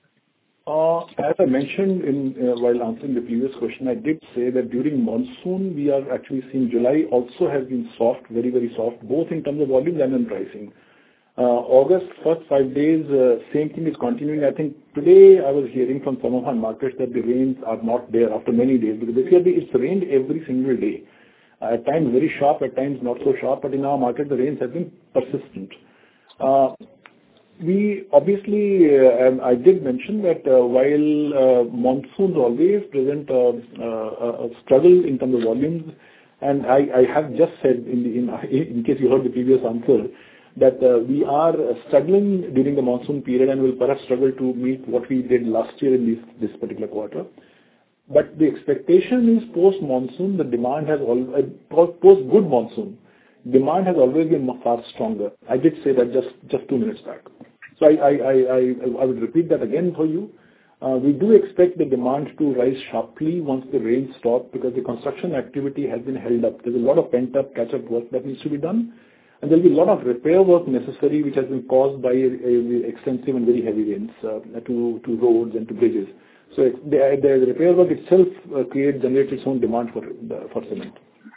Uh, As I mentioned in uh, while answering the previous question, I did say that during monsoon, we are actually seeing July also has been soft, very, very soft, both in terms of volume and in pricing. Uh, August, first five days, uh, same thing is continuing. I think today I was hearing from some of our markets that the rains are not there after many days, because this year it's rained every single day. Uh, At times very sharp, at times not so sharp, but in our market, the rains have been persistent. Uh, We obviously, uh, and I did mention that uh, while uh, monsoons always present uh, uh, a struggle in terms of volumes, and I, I have just said in, the, in, in case you heard the previous answer, that uh, we are struggling during the monsoon period and will perhaps struggle to meet what we did last year in this, this particular quarter. But the expectation is post-monsoon, the demand has all, uh, post-good monsoon, demand has always been far stronger. I did say that just, just two minutes back. So I, I, I, I, I would repeat that again for you. Uh, we do expect the demand to rise sharply once the rains stop, because the construction activity has been held up. There's a lot of pent-up catch-up work that needs to be done. And there'll be a lot of repair work necessary, which has been caused by a, a extensive and very heavy rains uh, to, to roads and to bridges. So it, the, the repair work itself uh, creates, generates its own demand for, uh, for cement.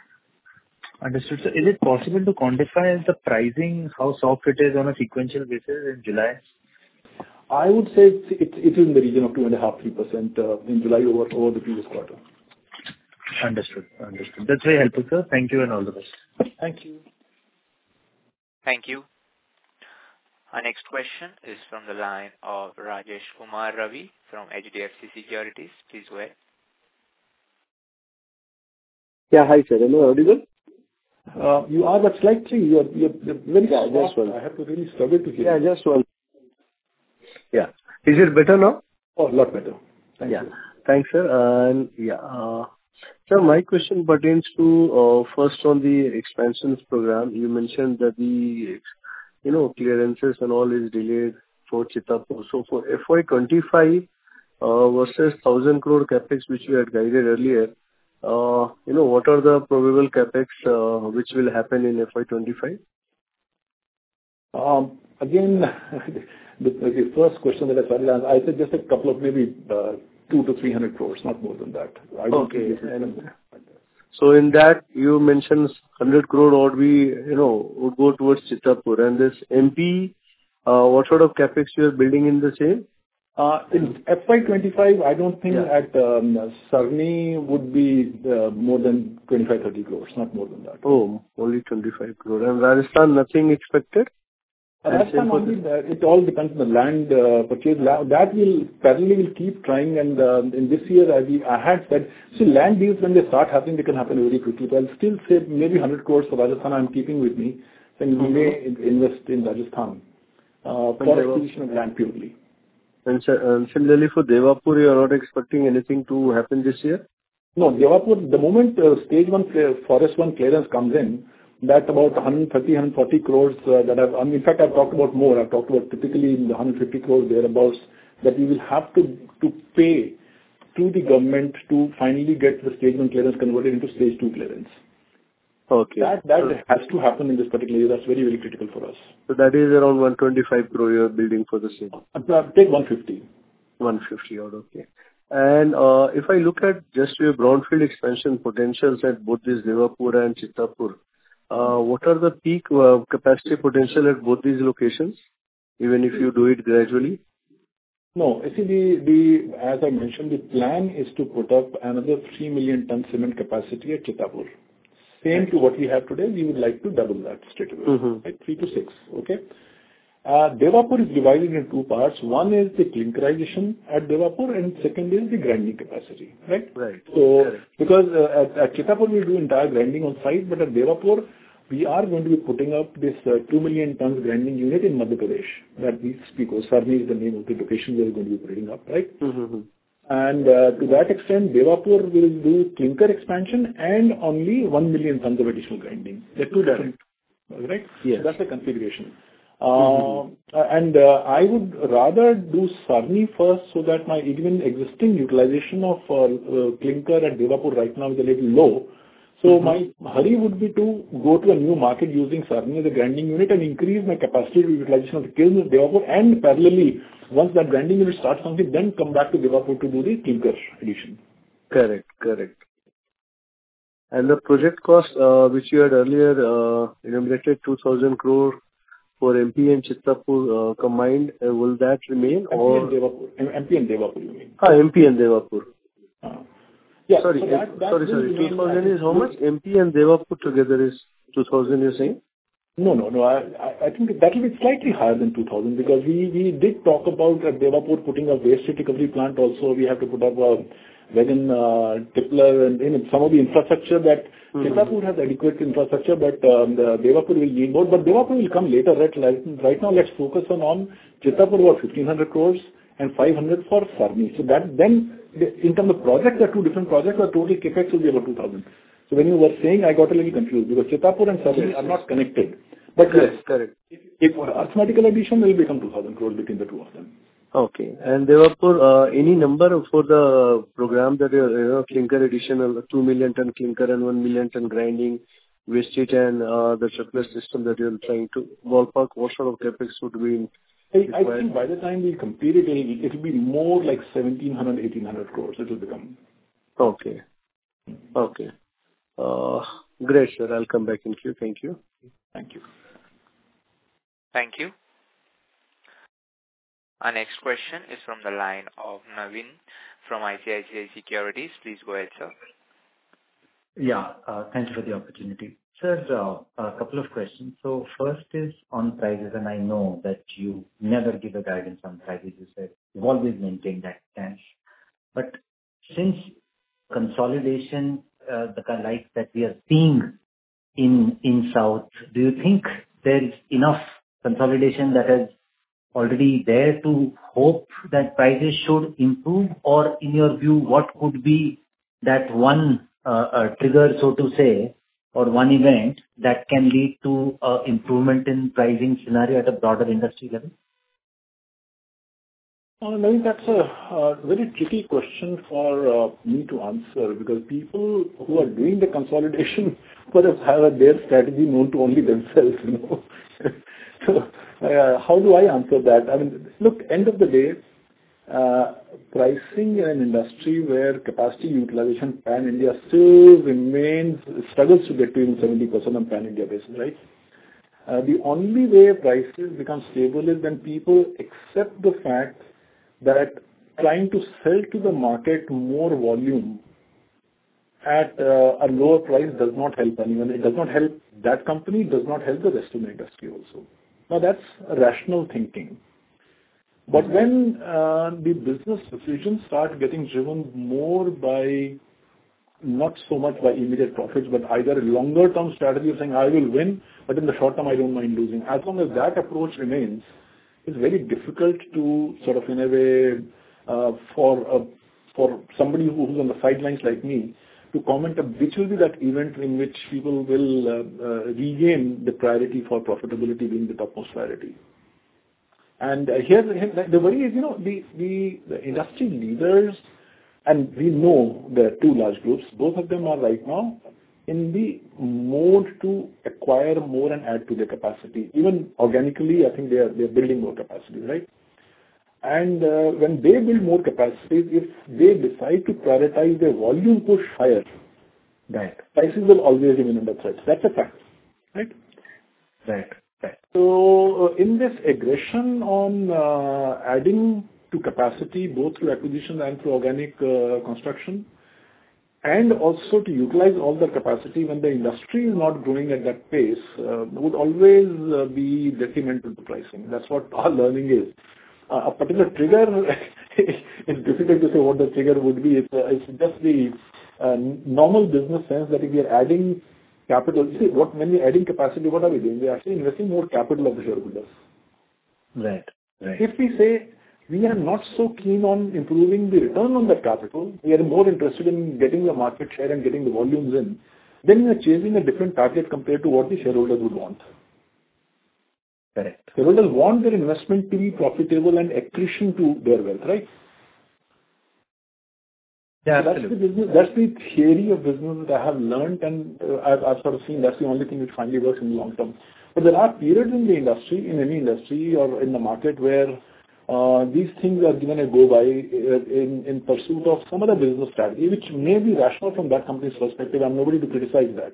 Understood. So is it possible to quantify the pricing, how soft it is on a sequential basis in July? I would say it's, it, it is in the region of two point five to three percent uh, in July over, over the previous quarter. Understood. Understood. That's very helpful, sir. Thank you and all the best. Thank you. Thank you. Our next question is from the line of Rajesh Kumar Ravi from H D F C Securities. Please go ahead. Yeah, hi sir. Am I audible? Uh, you are, but slightly, you are, you are very yeah, soft. just one. I have to really struggle to hear. Yeah, you. just one. Yeah. Is it better now? Oh, a lot better. Thank yeah. you. Thanks, sir. And yeah, uh, Sir, my question pertains to uh, first on the expansions program. You mentioned that the you know clearances and all is delayed for Chittapur. So for F Y twenty-five uh, versus one thousand crore capex which you had guided earlier, uh, you know what are the probable capex uh, which will happen in F Y twenty-five? Um, Again, the the first question that I started, and I said just a couple of maybe uh, two to three hundred crores, not more than that. I don't Okay. think this is And something like that. so in that, you mentioned one hundred crore or we, you know, would go towards Chittapur. And this M P, uh, what sort of capex you are building in the same? Uh, In F Y twenty-five, I don't think Yeah. at um, Sarni would be uh, more than twenty-five, thirty crores, not more than that. Oh, only twenty-five crore. And Rajasthan, nothing expected? And Last same time for only, this. uh, it all depends on the land uh, purchase. La- That will parallelly will keep trying, and uh, in this year, I we- I had said, so land deals, when they start happening, they can happen very quickly. But I'll still say maybe one hundred crores for Rajasthan I'm keeping with me, then we may in- invest in Rajasthan uh, for Devapur. acquisition of land purely. And si- and similarly for Devapur, you are not expecting anything to happen this year? No, Devapur, the moment uh, stage one clear- forest one clearance comes in, that about one thirty, one forty crores uh, that I've, I mean, in fact, I've talked about more. I've talked about typically in the one fifty crores thereabouts that we will have to to pay to the government to finally get the stage one clearance converted into stage two clearance. Okay. That that So has to happen in this particular year. That's very, very critical for us. so that is around one twenty-five crore you are building for the same. Uh, Take one fifty. one fifty odd, okay. And uh, if I look at just your brownfield expansion potentials at both these Devapur and Chittapur, uh, what are the peak uh, capacity potential at both these locations, even if you do it gradually? No, you see, the, the as I mentioned, the plan is to put up another three million ton cement capacity at Chittapur. Same to what we have today, we would like to double that straight away, Mhm. right? three to six, okay? Uh, Devapur is divided in two parts. One is the clinkerization at Devapur, and second is the grinding capacity, right? Right. So, Correct. because uh, at at Chittapur, we do entire grinding on site, but at Devapur, we are going to be putting up this uh, two million tons grinding unit in Madhya Pradesh that we speak of. Sarni is the name of the location we are going to be putting up, right? Mhm. And uh, to that extent, Devapur will do clinker expansion and only one million tons of additional grinding. They're two different, right? Yes. So that's the configuration. Uh, And uh, I would rather do Sarni first so that my even existing utilization of uh, uh, clinker at Devapur right now is a little low. So my hurry would be to go to a new market using Sarni as a grinding unit and increase my capacity utilization of the kiln at Devapur, and parallelly, once that grinding unit starts something, then come back to Devapur to do the clinker addition. Correct. Correct. And the project cost, uh, which you had earlier uh, enumerated two thousand crore for M P and Chittapur uh, combined, uh, will that remain M P and or? Devapur. M- MP and Devapur, you mean? Ah, M P and Devapur. Uh, Yeah. Sorry, so eh, that- that sorry, will sorry. remain, two I thousand think, is how much? M P and Devapur together is two thousand, you're saying? No, no, no. I I I think that will be slightly higher than two thousand because we we did talk about at Devapur putting a waste heat recovery plant also. We have to put up a wagon uh, tippler and you know, some of the infrastructure that Chittapur has adequate infrastructure, but um, the Devapur will need more. But Devapur will come later. Right Like, right now, let's focus on on Chittapur about fifteen hundred crores and five hundred for Sarni. So that then, the- in terms of projects, there are two different projects. The total CapEx will be about two thousand. So when you were saying, I got a little confused because Chittapur and Sarni are not connected. But yes, Correct, correct. if for arithmetical addition, it will become two thousand crores between the two of them. Okay. And Devapur, uh, any number for the program that you you know, clinker additional, two million ton clinker and one million ton grinding, waste heat and uh, the surplus system that you're trying to ballpark, what sort of CapEx would be I I required? think by the time we complete it, it'll it'll be more like seventeen hundred, eighteen hundred crores. It will become. Okay. Okay. Uh, Great, sir. I'll come back in queue. Thank you. Thank you. Thank you. Our next question is from the line of Navin from I C I C I Securities. Please go ahead, sir. Yeah, uh, thank you for the opportunity. Sir, uh, a couple of questions. So first is on prices, and I know that you never give a guidance on prices. You said you've always maintained that stance. But since consolidation, uh, the kind like that we are seeing in in South, do you think there is enough consolidation that is already there to hope that prices should improve? Or in your view, what could be that one uh, a trigger, so to say, or one event that can lead to uh, improvement in pricing scenario at a broader industry level? Uh, I think that's a uh, very tricky question for uh, me to answer, because people who are doing the consolidation perhaps have their strategy known to only themselves, you know. So, uh, how do I answer that? I mean, look, end of the day, uh, pricing in an industry where capacity utilization pan-India still remains, struggles to get to even seventy percent on pan-India basis, right? Uh, the only way prices become stable is when people accept the fact that trying to sell to the market more volume at uh, a lower price does not help anyone. It does not help that company, it does not help the rest of the industry also. Now that's a rational thinking. But when uh, the business decisions start getting driven more by, not so much by immediate profits, but either a longer term strategy of saying I will win, but in the short term I don't mind losing. As long as that approach remains, it's very difficult to sort of, in a way, uh, for uh, for somebody who's on the sidelines like me, to comment on which will be that event in which people will uh, uh, regain the priority for profitability being the topmost priority. And uh, here, here the worry is, you know, the, the, the industry leaders, and we know there are two large groups, both of them are right now in the mode to acquire more and add to their capacity. Even organically, I think they are, they are building more capacity, right? And uh, when they build more capacity, if they decide to prioritize their volume push higher, Right. prices will always remain under threat. That's a fact, right? Right. Right. So uh, in this aggression on uh, adding to capacity, both through acquisition and through organic uh, construction, and also to utilize all the capacity when the industry is not growing at that pace, uh, would always uh, be detrimental to pricing. That's what our learning is. Uh, a particular trigger, it's difficult to say what the trigger would be. It's, uh, it's just the uh, normal business sense that if we are adding capital, see, what, when we're adding capacity, what are we doing? We're actually investing more capital of the shareholders. Right. Right. If we say we are not so keen on improving the return on that capital, we are more interested in getting the market share and getting the volumes in, then we are chasing a different target compared to what the shareholders would want. Correct. Shareholders want their investment to be profitable and accretion to their wealth, right? Yeah, so that's the business. That's the theory of business that I have learned, and uh, I've, I've sort of seen that's the only thing which finally works in the long term. But there are periods in the industry, in any industry or in the market, where uh, these things are given a go by uh, in, in pursuit of some other business strategy, which may be rational from that company's perspective. I'm nobody to criticize that,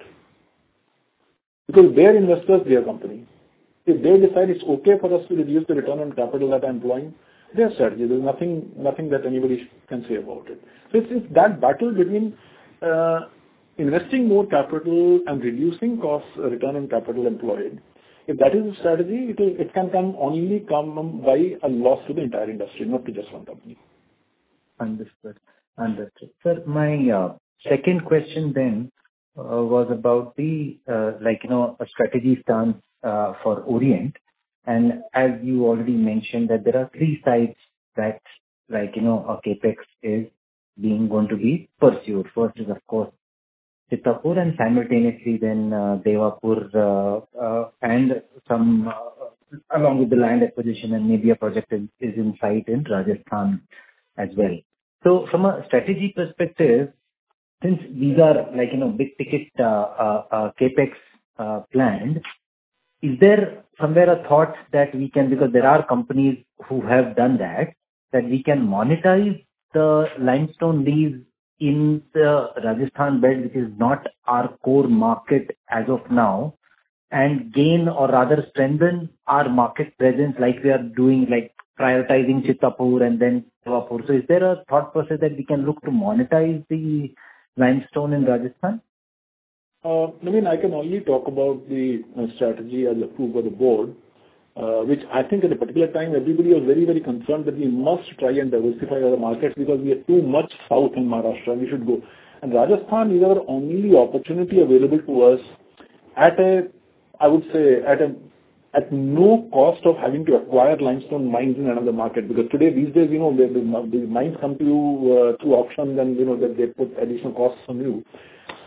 because they're investors, their company. If they decide it's okay for us to reduce the return on capital that I'm employing, their strategy. There's nothing nothing that anybody can say about it. So it's, it's that battle between uh, investing more capital and reducing costs, uh, return on capital employed. If that is the strategy, it, will, it can come only come by a loss to the entire industry, not to just one company. Understood. Understood. Sir, my uh, second question then uh, was about the, uh, like, you know, a strategy stance uh, for Orient. And as you already mentioned that there are three sides that, like, you know, a CapEx is being going to be pursued. First is, of course, Chittapur, and simultaneously then uh, Devapur uh, uh, and some, uh, along with the land acquisition, and maybe a project is, is in sight in Rajasthan as well. So from a strategy perspective, since these are like, you know, big ticket uh, uh, uh, CapEx uh, planned, is there somewhere a thought that we can, because there are companies who have done that, that we can monetize the limestone lease in the Rajasthan belt, which is not our core market as of now, and gain or rather strengthen our market presence like we are doing, like prioritizing Chittapur and then Devapur. So is there a thought process that we can look to monetize the limestone in Rajasthan? Uh, I mean, I can only talk about the uh, strategy as approved by the board, uh, which I think at a particular time everybody was very, very concerned that we must try and diversify our markets because we are too much south in Maharashtra. We should go. And Rajasthan is our only opportunity available to us at a, I would say, at a at no cost of having to acquire limestone mines in another market. Because today, these days, you know, the, the, the mines come to you uh, through auction, and you know that they put additional costs on you.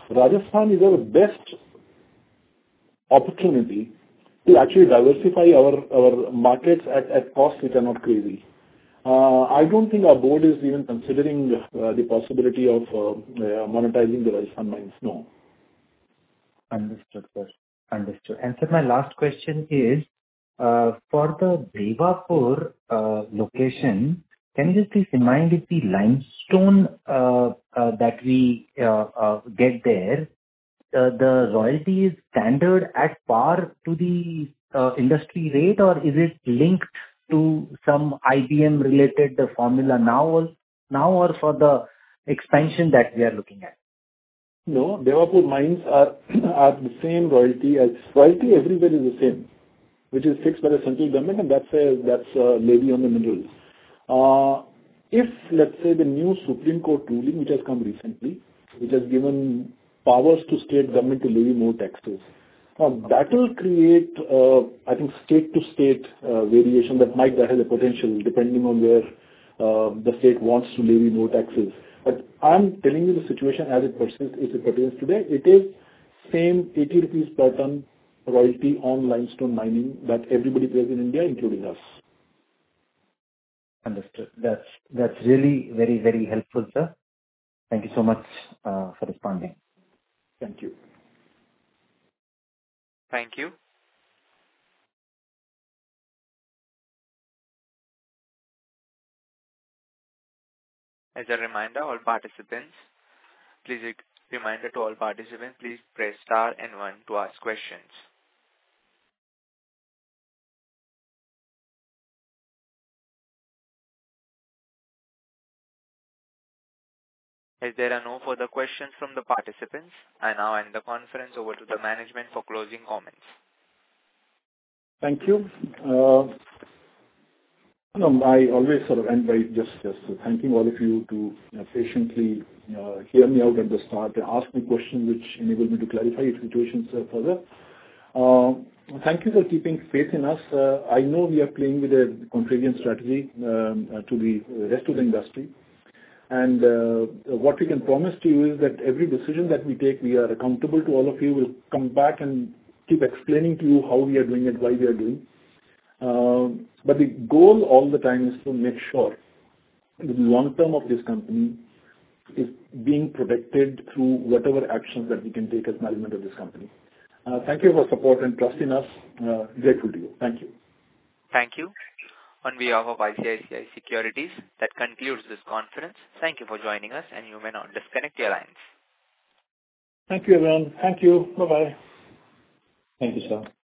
Rajasthan is our best opportunity to actually diversify our, our markets at, at costs which are not crazy. Uh, I don't think our board is even considering uh, the possibility of uh, uh, monetizing the Rajasthan mines. No. Understood, sir. Understood. And sir, my last question is, uh, for the Devapur uh, location, can you just please remind if the limestone uh, uh, that we uh, uh, get there, uh, the royalty is standard at par to the uh, industry rate, or is it linked to some I B M related formula now, or, now or for the expansion that we are looking at? No, Devapur mines are are the same royalty as royalty everywhere is the same, which is fixed by the central government, and that's a that's a levy on the minerals. Uh, if let's say the new Supreme Court ruling, which has come recently, which has given powers to state government to levy more taxes, uh, that will create, uh, I think, state to state uh, variation that might that has a potential depending on where uh, the state wants to levy more taxes. But I'm telling you the situation as it persists, as it pertains today. It is same eighty rupees per ton royalty on limestone mining that everybody pays in India, including us. Understood. That's that's really very, very helpful, sir. Thank you so much uh, for responding. Thank you. Thank you. As a reminder, all participants, please reminder to all participants, please press star and one to ask questions. As there are no further questions from the participants, I now end the conference over to the management for closing comments. Thank you. Uh, no, I always sort of end by just, just thanking all of you to uh, patiently uh, hear me out at the start and ask me questions which enable me to clarify situations uh, further. Uh, thank you for keeping faith in us. Uh, I know we are playing with a contrarian strategy um, uh, to the rest of the industry. And uh, what we can promise to you is that every decision that we take, we are accountable to all of you. We'll come back and keep explaining to you how we are doing it, why we are doing. Uh, but the goal all the time is to make sure the long term of this company is being protected through whatever actions that we can take as management of this company. Uh, thank you for support and trust in us. Uh, grateful to you. Thank you. Thank you. On behalf of I C I C I Securities, that concludes this conference. Thank you for joining us, and you may now disconnect your lines. Thank you, everyone. Thank you. Bye-bye. Thank you, sir.